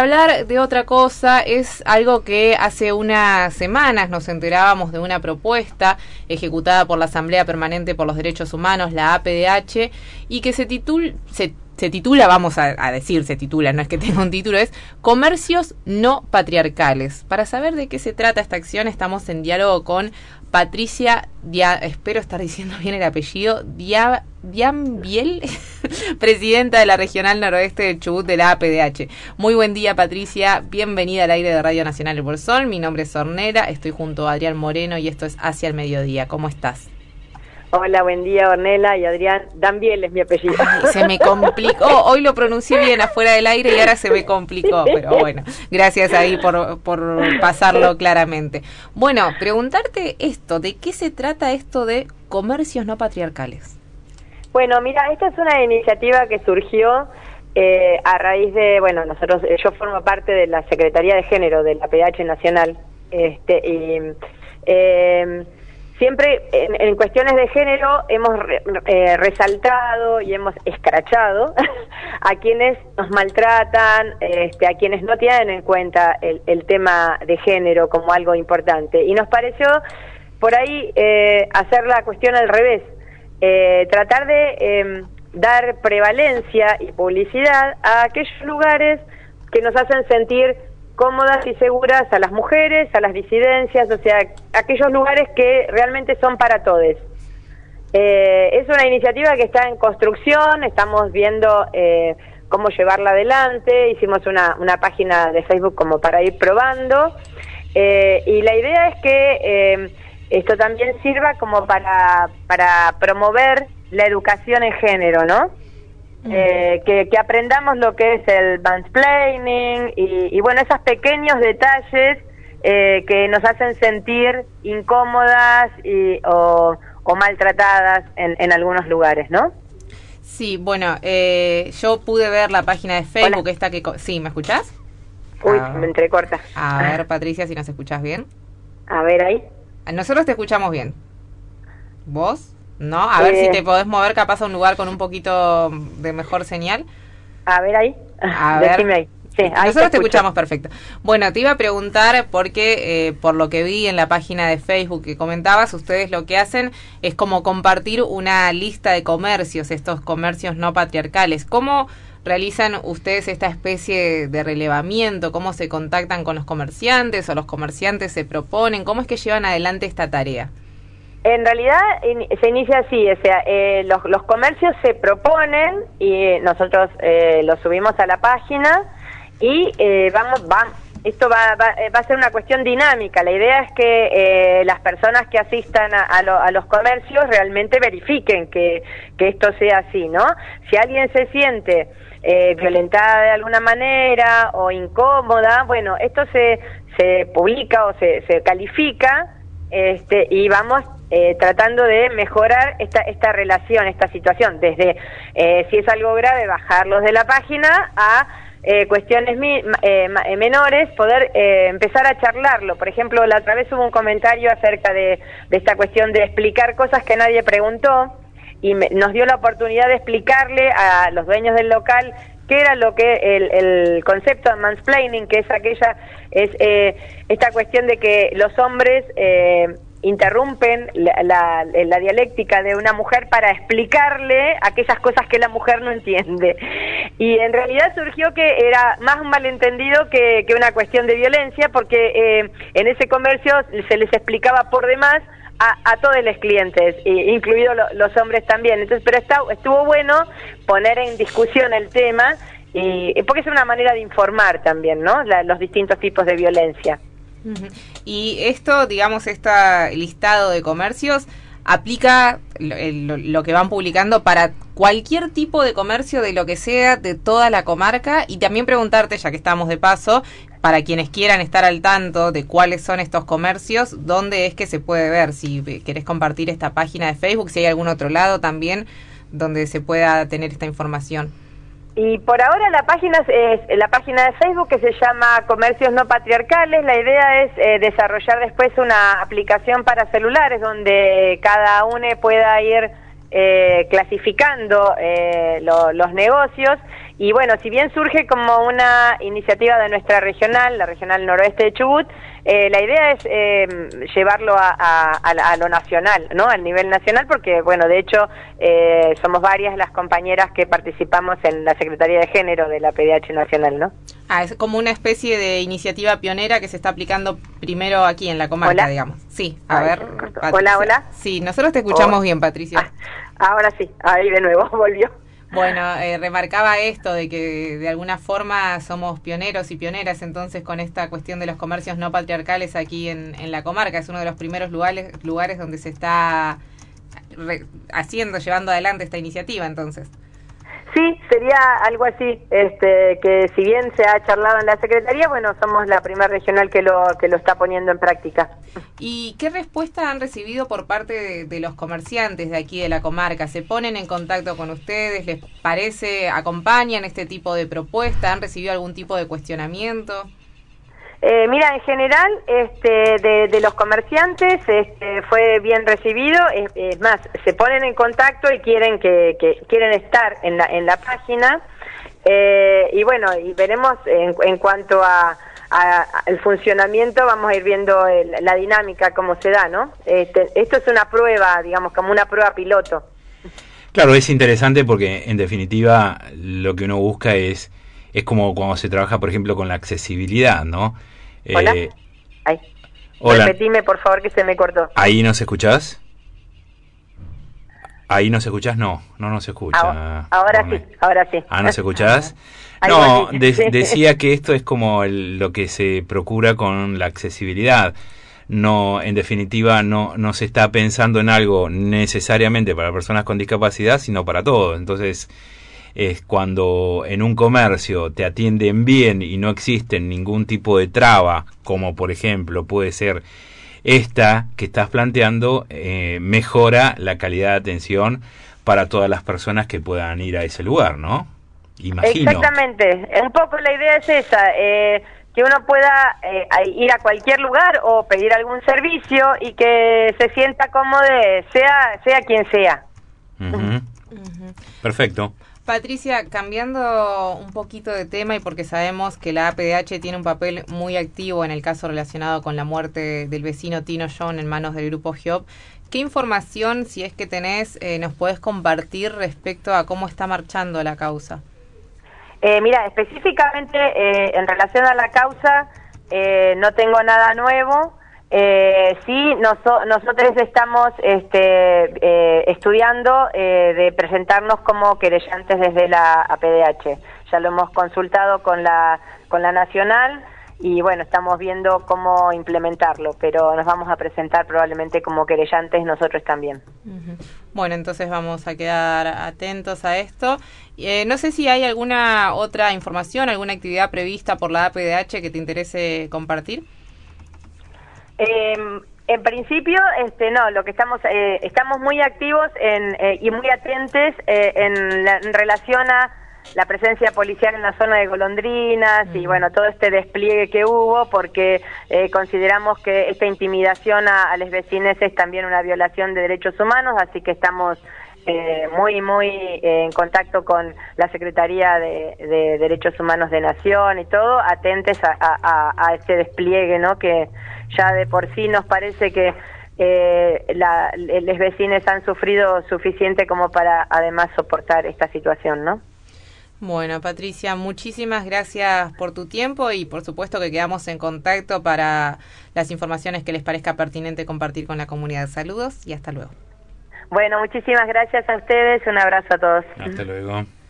hablar de otra cosa, es algo que hace unas semanas nos enterábamos de una propuesta ejecutada por la Asamblea Permanente por los Derechos Humanos, la APDH, y que se titula, vamos a decir, se titula, no es que tenga un título, es Comercios No Patriarcales. Para saber de qué se trata esta acción, estamos en diálogo con Patricia, espero estar diciendo bien el apellido, Diambiel, presidenta de la Regional Noroeste de Chubut de la APDH. Muy buen día, Patricia, bienvenida al aire de Radio Nacional El Bolsón. Mi nombre es Ornella, estoy junto a Adrián Moreno y esto es Hacia el Mediodía. ¿Cómo estás? Hola, buen día, Ornella y Adrián. Dambiel es mi apellido. Ay, se me complicó. Hoy lo pronuncié bien afuera del aire y ahora se me complicó. Pero bueno, gracias ahí por pasarlo claramente. Bueno, preguntarte esto, ¿de qué se trata esto de comercios no patriarcales? Bueno, mira, esta es una iniciativa que surgió a raíz de, yo formo parte de la Secretaría de Género de la APDH Nacional, siempre en cuestiones de género hemos resaltado y hemos escrachado a quienes nos maltratan, a quienes no tienen en cuenta el tema de género como algo importante. Y nos pareció por ahí hacer la cuestión al revés, tratar de dar prevalencia y publicidad a aquellos lugares que nos hacen sentir cómodas y seguras a las mujeres, a las disidencias, o sea, aquellos lugares que realmente son para todos. Es una iniciativa que está en construcción, estamos viendo cómo llevarla adelante, hicimos una página de Facebook como para ir probando, y la idea es que esto también sirva como para promover la educación en género, ¿no? Que aprendamos lo que es el mansplaining y bueno, esos pequeños detalles que nos hacen sentir incómodas o maltratadas en algunos lugares, ¿no? Sí, bueno, yo pude ver la página de Facebook. Hola. Esta que... Sí, ¿me escuchás? Uy, me entrecorta. A ver, Patricia, si nos escuchás bien. A ver, ahí. Nosotros te escuchamos bien. ¿Vos? ¿No? A ver si te podés mover capaz a un lugar con un poquito de mejor señal. A ver ahí. A ver. Decime ahí. Sí, ahí nosotros te escuchamos perfecto. Bueno, te iba a preguntar porque por lo que vi en la página de Facebook que comentabas, ustedes lo que hacen es como compartir una lista de comercios, estos comercios no patriarcales. ¿Cómo realizan ustedes esta especie de relevamiento? ¿Cómo se contactan con los comerciantes o los comerciantes se proponen? ¿Cómo es que llevan adelante esta tarea? En realidad se inicia así, o sea, los comercios se proponen y nosotros los subimos a la página y esto va a ser una cuestión dinámica. La idea es que las personas que asistan a los comercios realmente verifiquen que esto sea así, ¿no? Si alguien se siente violentada de alguna manera o incómoda, bueno, esto se publica o se califica y vamos tratando de mejorar esta relación, esta situación, desde si es algo grave, bajarlos de la página a cuestiones menores, poder empezar a charlarlo. Por ejemplo, la otra vez hubo un comentario acerca de esta cuestión de explicar cosas que nadie preguntó y nos dio la oportunidad de explicarle a los dueños del local qué era lo que el concepto de mansplaining, que es esta cuestión de que los hombres interrumpen la dialéctica de una mujer para explicarle aquellas cosas que la mujer no entiende. Y en realidad surgió que era más un malentendido que una cuestión de violencia, porque en ese comercio se les explicaba por demás a todos los clientes, incluidos los hombres también. Entonces, pero estuvo bueno poner en discusión el tema, porque es una manera de informar también, ¿no? Los distintos tipos de violencia. Y esto, digamos, este listado de comercios aplica lo que van publicando para cualquier tipo de comercio de lo que sea, de toda la comarca. Y también preguntarte, ya que estamos de paso, para quienes quieran estar al tanto de cuáles son estos comercios, ¿dónde es que se puede ver? Si querés compartir esta página de Facebook, si hay algún otro lado también donde se pueda tener esta información. Y por ahora la página es la página de Facebook, que se llama Comercios No Patriarcales. La idea es desarrollar después una aplicación para celulares donde cada uno pueda ir clasificando los negocios Y bueno, si bien surge como una iniciativa de nuestra regional, la regional noroeste de Chubut, la idea es llevarlo a lo nacional, ¿no? Al nivel nacional, porque bueno, de hecho somos varias las compañeras que participamos en la Secretaría de Género de la PDH Nacional, ¿no? Es como una especie de iniciativa pionera que se está aplicando primero aquí en la comarca, ¿Hola? Digamos. Sí, a ver. Patricia. Hola, hola. Sí, nosotros te escuchamos bien, Patricia. Ahora sí, ahí de nuevo volvió. Bueno, remarcaba esto de que de alguna forma somos pioneros y pioneras entonces con esta cuestión de los comercios no patriarcales aquí en la comarca. Es uno de los primeros lugares donde se está llevando adelante esta iniciativa entonces. Sí, sería algo así, que si bien se ha charlado en la Secretaría, bueno, somos la primera regional que lo está poniendo en práctica. ¿Y qué respuesta han recibido por parte de los comerciantes de aquí de la comarca? ¿Se ponen en contacto con ustedes? ¿Les parece, acompañan este tipo de propuesta? ¿Han recibido algún tipo de cuestionamiento? Mira, en general, de los comerciantes, fue bien recibido. Es más, se ponen en contacto y quieren quieren estar en la página. Y bueno, y veremos en cuanto al funcionamiento, vamos a ir viendo la dinámica cómo se da, ¿no? Esto es una prueba, digamos, como una prueba piloto. Claro, es interesante porque en definitiva lo que uno busca es como cuando se trabaja, por ejemplo, con la accesibilidad, ¿no? Hola. Hola. Repetime, por favor, que se me cortó. ¿Ahí nos escuchás? ¿Ahí nos escuchás? No se escucha. Ahora sí. ¿Ah, nos escuchás? No, decía que esto es como lo que se procura con la accesibilidad. No, en definitiva, no se está pensando en algo necesariamente para personas con discapacidad, sino para todos. Entonces, es cuando en un comercio te atienden bien y no existen ningún tipo de traba, como por ejemplo puede ser esta que estás planteando, mejora la calidad de atención para todas las personas que puedan ir a ese lugar, ¿no? Imagino. Exactamente, un poco la idea es esa, que uno pueda ir a cualquier lugar o pedir algún servicio y que se sienta cómodo, sea quien sea. Perfecto. Patricia, cambiando un poquito de tema y porque sabemos que la APDH tiene un papel muy activo en el caso relacionado con la muerte del vecino Tino John en manos del grupo GEOP, ¿qué información, si es que tenés, nos podés compartir respecto a cómo está marchando la causa? Mira, específicamente en relación a la causa no tengo nada nuevo. Sí, nosotros estamos estudiando de presentarnos como querellantes desde la APDH. Ya lo hemos consultado con la Nacional y bueno, estamos viendo cómo implementarlo, pero nos vamos a presentar probablemente como querellantes nosotros también. Bueno, entonces vamos a quedar atentos a esto. No sé si hay alguna otra información, alguna actividad prevista por la APDH que te interese compartir. En principio, no, lo que estamos muy activos y muy atentos en relación a la presencia policial en la zona de Golondrinas y bueno, todo este despliegue que hubo, porque consideramos que esta intimidación a los vecinos es también una violación de derechos humanos, así que estamos muy en contacto con la Secretaría de Derechos Humanos de Nación y todo, atentos a este despliegue, ¿no? Que ya de por sí nos parece que los vecinos han sufrido suficiente como para además soportar esta situación, ¿no? Bueno, Patricia, muchísimas gracias por tu tiempo y por supuesto que quedamos en contacto para las informaciones que les parezca pertinente compartir con la comunidad. Saludos y hasta luego. Bueno, muchísimas gracias a ustedes, un abrazo a todos. Hasta luego.